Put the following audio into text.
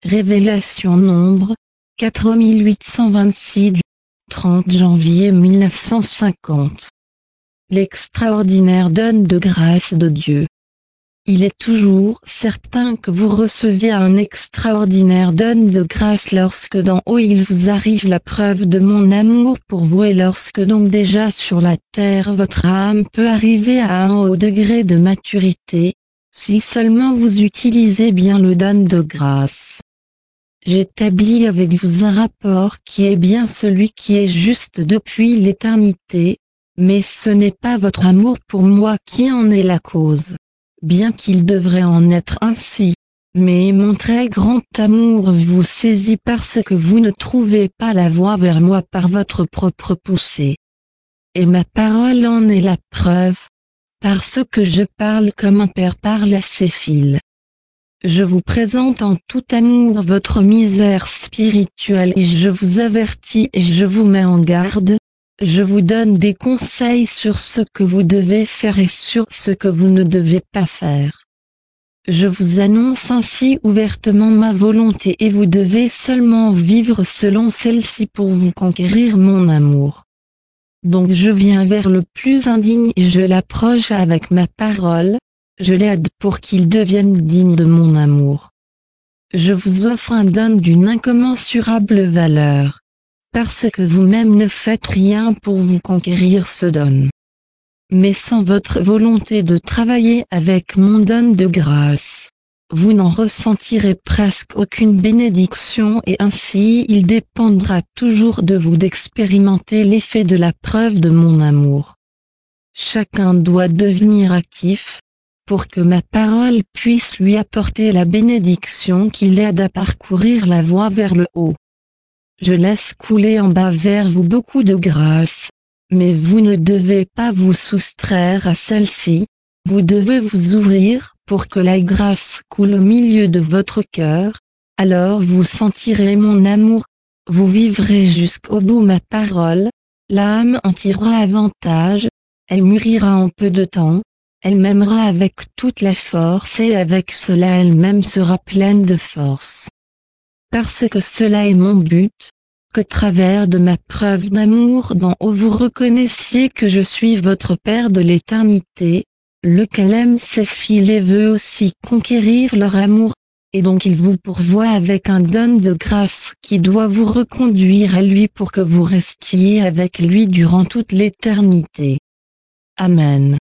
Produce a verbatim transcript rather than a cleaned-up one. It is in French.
Révélation Nombre, quatre mille huit cent vingt-six du trente janvier mille neuf cent cinquante. L'extraordinaire donne de grâce de Dieu. Il est toujours certain que vous recevez un extraordinaire donne de grâce lorsque d'en haut il vous arrive la preuve de mon amour pour vous et lorsque donc déjà sur la terre votre âme peut arriver à un haut degré de maturité, si seulement vous utilisez bien le donne de grâce. J'établis avec vous un rapport qui est bien celui qui est juste depuis l'éternité, mais ce n'est pas votre amour pour moi qui en est la cause, bien qu'il devrait en être ainsi, mais mon très grand amour vous saisit parce que vous ne trouvez pas la voie vers moi par votre propre poussée. Et ma parole en est la preuve, parce que je parle comme un père parle à ses fils. Je vous présente en tout amour votre misère spirituelle et je vous avertis et je vous mets en garde, je vous donne des conseils sur ce que vous devez faire et sur ce que vous ne devez pas faire. Je vous annonce ainsi ouvertement ma volonté et vous devez seulement vivre selon celle-ci pour vous conquérir mon amour. Donc je viens vers le plus indigne et je l'approche avec ma parole. Je l'aide pour qu'il devienne digne de mon amour. Je vous offre un don d'une incommensurable valeur, parce que vous-même ne faites rien pour vous conquérir ce don. Mais sans votre volonté de travailler avec mon don de grâce, vous n'en ressentirez presque aucune bénédiction et ainsi il dépendra toujours de vous d'expérimenter l'effet de la preuve de mon amour. Chacun doit devenir actif, pour que ma parole puisse lui apporter la bénédiction qui l'aide à parcourir la voie vers le haut. Je laisse couler en bas vers vous beaucoup de grâce, mais vous ne devez pas vous soustraire à celle-ci, vous devez vous ouvrir pour que la grâce coule au milieu de votre cœur, alors vous sentirez mon amour, vous vivrez jusqu'au bout ma parole, l'âme en tirera avantage, elle mûrira en peu de temps. Elle m'aimera avec toute la force et avec cela elle-même sera pleine de force. Parce que cela est mon but, qu'au travers de ma preuve d'amour d'en haut vous reconnaissiez que je suis votre Père de l'éternité, lequel aime ses fils et veut aussi conquérir leur amour, et donc il vous pourvoit avec un don de grâce qui doit vous reconduire à lui pour que vous restiez avec lui durant toute l'éternité. Amen.